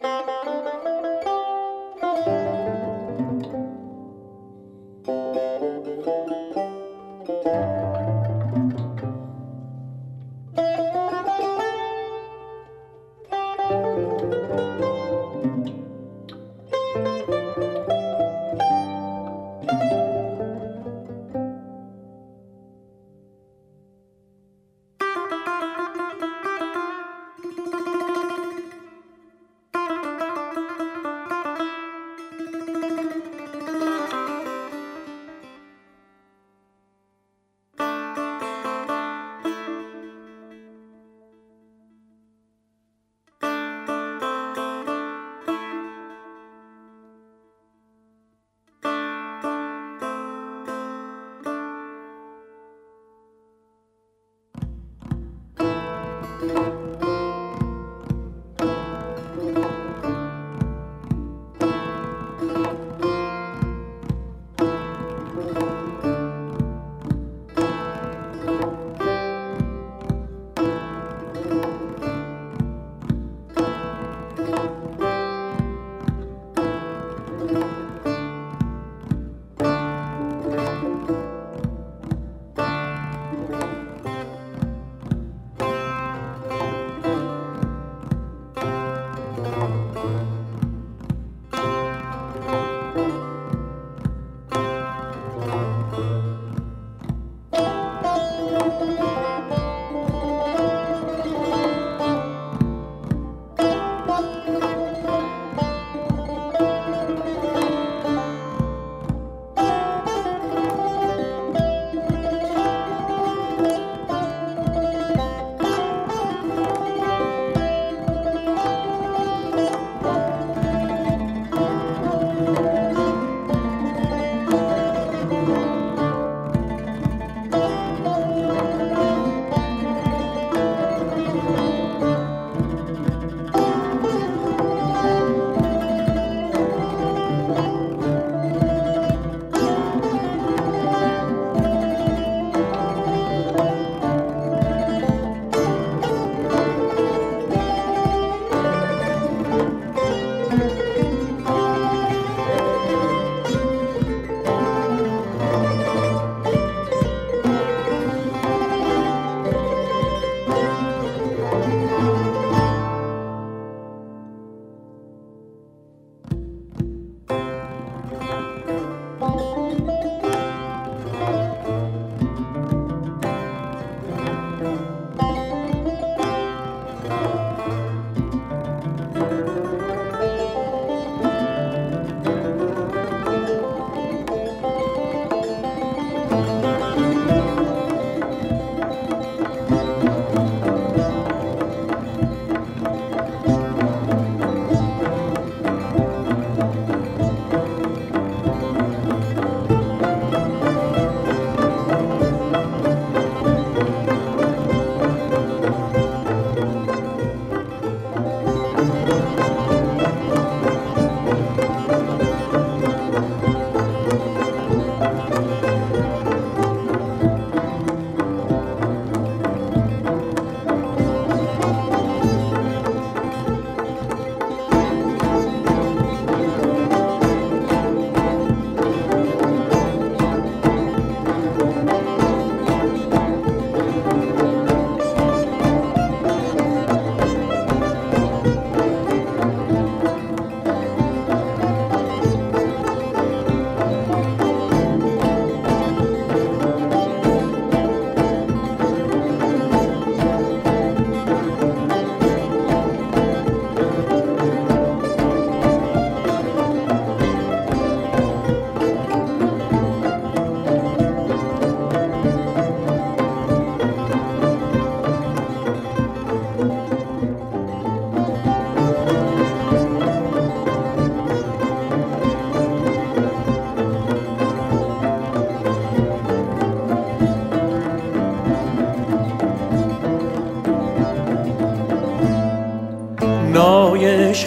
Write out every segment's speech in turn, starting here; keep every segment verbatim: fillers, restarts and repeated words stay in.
نای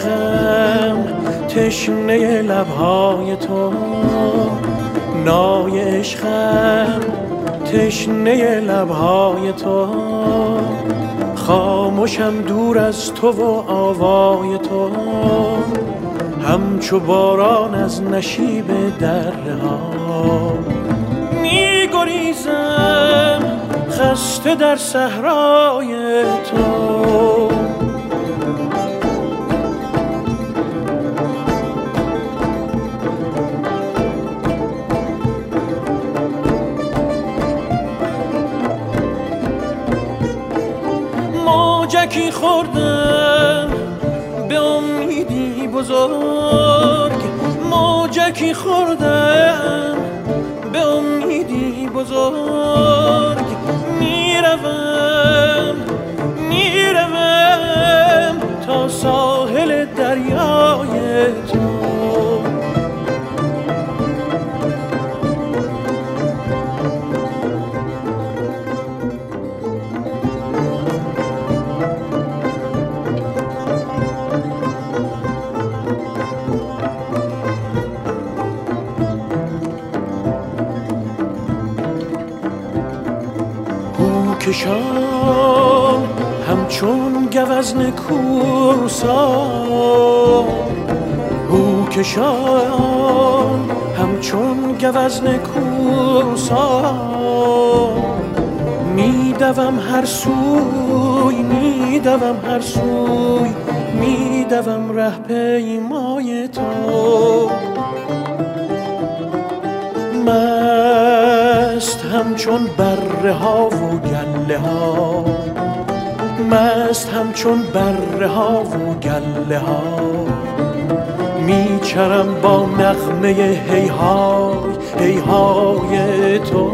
عشقم تشنه لبهای تو، نای عشقم تشنه لبهای تو، خاموشم دور از تو و آوای تو، همچو باران از نشیب دره ها. می گریزم خسته در صحرای تو، موجکی خوردم به امیدی بزرگ، موجکی خوردم به امیدی بزرگ. میروم میروم تا ساحل دریای تو. کشان همچون گوزن کوهسار، هو کشان همچون گوزن کوهسار. میدوم هر سوی میدوم هر سوی میدوم ره پیمای تو. مست همچون بره ها و گله ها، مست همچون بره ها و گله ها. میچرم با نغمه هیهای هیهای تو.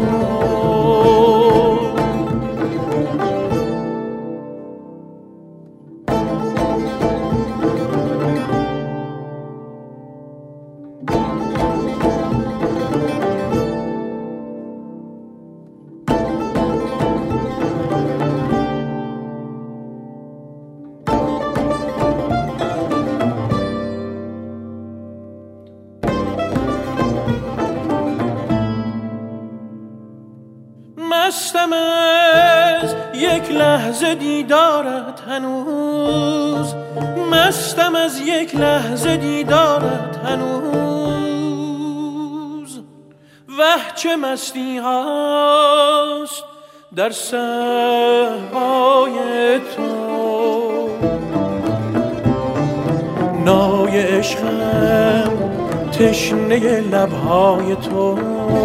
مستم از یک لحظه دیدارت هنوز، مستم از یک لحظه دیدارت هنوز. وه چه مستی هاست در صحرای تو. نای عشقم تشنه لبهای تو،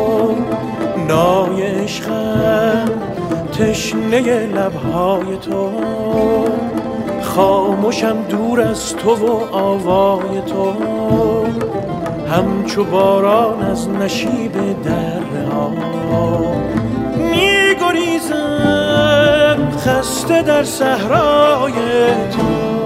نای عشقم تشنه لبهای تو. خاموشم دور از تو و آوای تو، همچو باران از نشیب دره ها. می گریزم خسته در صحرای تو.